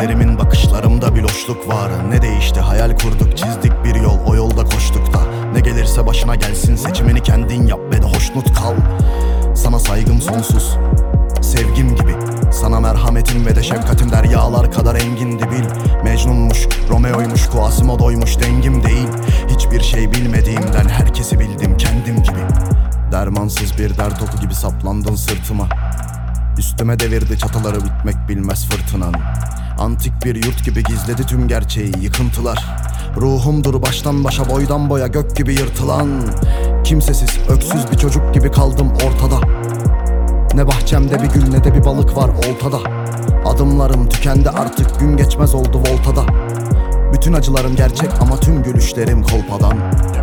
gözlerimin bakışlarımda bir loşluk var. Ne değişti, hayal kurduk, çizdik bir yol, o yolda koştuk da. Ne gelirse başına gelsin, seçimini kendin yap ve de hoşnut kal. Sana saygım sonsuz, sevgim gibi. Sana merhametim ve de şefkatim deryalar kadar engindi bil. Mecnunmuş, Romeo'ymuş, Quasimodo'ymuş, dengim değil. Hiçbir şey bilmediğimden herkesi bildim kendim gibi. Dermansız bir dert oku gibi saplandın sırtıma. Üstüme devirdi çataları, bitmek bilmez fırtınan. Antik bir yurt gibi gizledi tüm gerçeği yıkıntılar. Ruhumdur baştan başa, boydan boya gök gibi yırtılan. Kimsesiz, öksüz bir çocuk gibi kaldım ortada. Ne bahçemde bir gül ne de bir balık var oltada. Adımlarım tükendi artık, gün geçmez oldu voltada. Bütün acılarım gerçek ama tüm gülüşlerim kolpadan.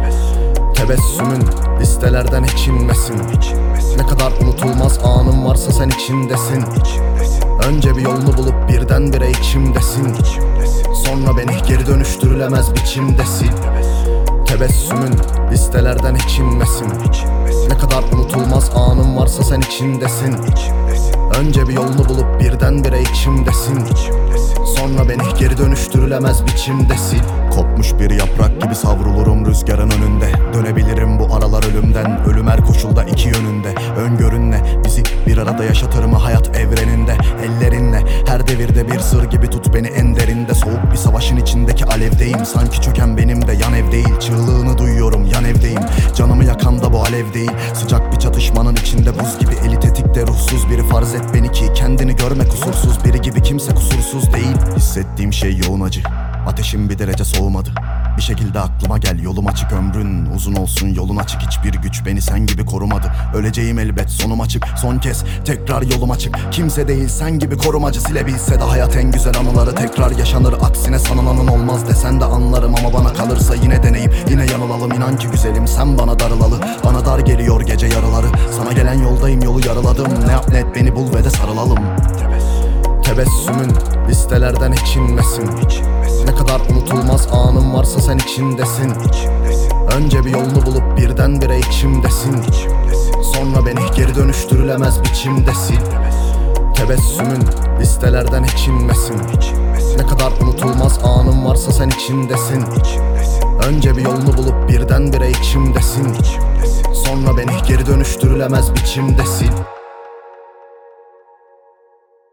Tebessümün listelerden hiç inmesin. Ne kadar unutulmaz anım varsa sen içindesin. Önce bir yolunu bulup birdenbire içimdesin. Sonra beni geri dönüştürülemez biçimdesin. Tebessümün listelerden hiç inmesin. Ne kadar unutulmaz anım varsa sen içindesin. Önce bir yolunu bulup birdenbire içimdesin. Sonra beni geri dönüştürülemez biçimdesin. Kopmuş bir yaprak gibi savrulurum rüzgarın önünde. Dönebilirim bu aralar ölümden. Ölüm her koşulda iki yönünde. Öngörünle bizi bir arada yaşatır mı hayat evreninde? Ellerinle her devirde bir sır gibi tut beni en derinde. Soğuk bir savaşın içindeki alevdeyim. Sanki çöken benim de yan ev değil. Çığlığını duyuyorum yan evdeyim. Canımı yakan da bu alev değil. Sıcak bir çatışmanın içinde buz gibi. Eli tetikte ruhsuz biri, farz et beni ki kendini görme kusursuz biri gibi. Kimse kusursuz değil. Hissettiğim şey yoğun acı. Ateşim bir derece soğumadı. Bir şekilde aklıma gel, yolum açık, ömrün uzun olsun, yolun açık. Hiçbir güç beni sen gibi korumadı. Öleceğim elbet, sonum açık, son kez tekrar yolum açık. Kimse değil sen gibi korumacı, silebilse de hayat en güzel anıları tekrar yaşanır. Aksine sanılanın olmaz desen de anlarım ama bana kalırsa yine deneyip yine yanılalım. İnan ki güzelim sen bana darılalı. Bana dar geliyor gece yarıları. Sana gelen yoldayım, yolu yarıladım. Ne yap ne et beni bul ve de sarılalım. Tebessümün listelerden hiç inmesin. Ne kadar unutulmaz anım varsa sen içindesin. Önce bir yolunu bulup birdenbire içimdesin. Sonra beni geri dönüştürülemez biçimdesin. Tebessümün listelerden hiç inmesin. Ne kadar unutulmaz anım varsa sen içindesin. Önce bir yolunu bulup birdenbire içimdesin. Sonra beni geri dönüştürülemez biçimdesin.